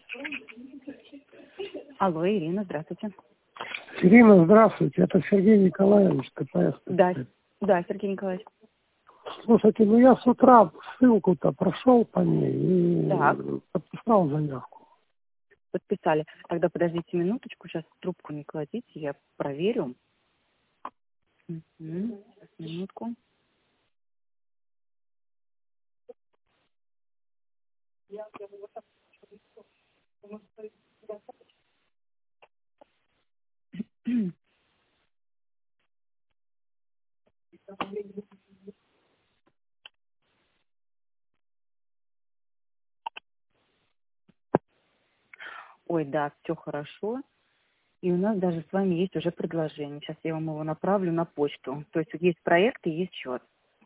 Алло, Ирина, здравствуйте. Ирина, здравствуйте. Это Сергей Николаевич, КПС. Да, Сергей Николаевич. Слушайте, я с утра ссылку-то прошел по ней и подписал заявку. Подписали. Тогда подождите минуточку, сейчас трубку не кладите, я проверю. Сейчас, минутку. Ой, да, все хорошо. И у нас даже с вами есть уже предложение. Сейчас я вам его направлю на почту. То есть есть проект и есть счет.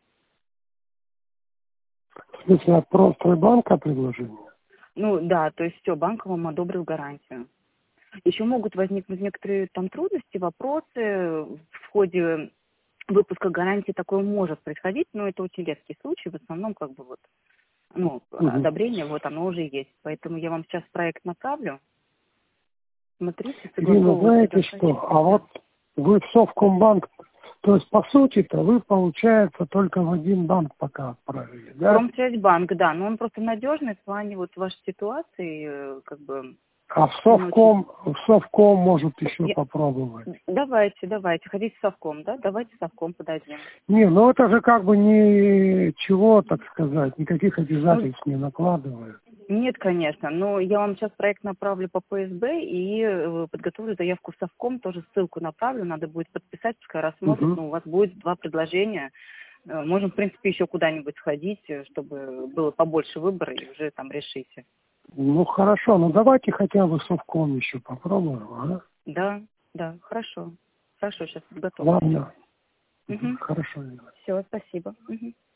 В смысле, от Промстройбанка предложение? Ну да, то есть все, банк вам одобрил гарантию. Еще могут возникнуть некоторые там трудности, вопросы. В ходе выпуска гарантии такое может происходить, но это очень редкий случай. В основном одобрение оно уже есть. Поэтому я вам сейчас проект направлю. Смотрите, Ирина, знаете что? А вот вы в Совкомбанк, то есть по сути-то вы, получается, только в один банк пока отправили, да? Промсвязьбанк, да, но он просто надежный в плане вот вашей ситуации, А в Совком может еще попробовать. Давайте. Хотите в Совком, да? Давайте в Совком подойдем. Не, это же ничего, так сказать, никаких обязательств не накладывает. Нет, конечно, но я вам сейчас проект направлю по ПСБ и подготовлю заявку в Совком, тоже ссылку направлю, надо будет подписать, пускай рассмотрят, у вас будет 2 предложения. Можем, в принципе, еще куда-нибудь сходить, чтобы было побольше выбора и уже там решите. Хорошо, давайте хотя бы Совком еще попробуем, а? Да, хорошо, сейчас подготовлю. Ладно, хорошо. Все, спасибо.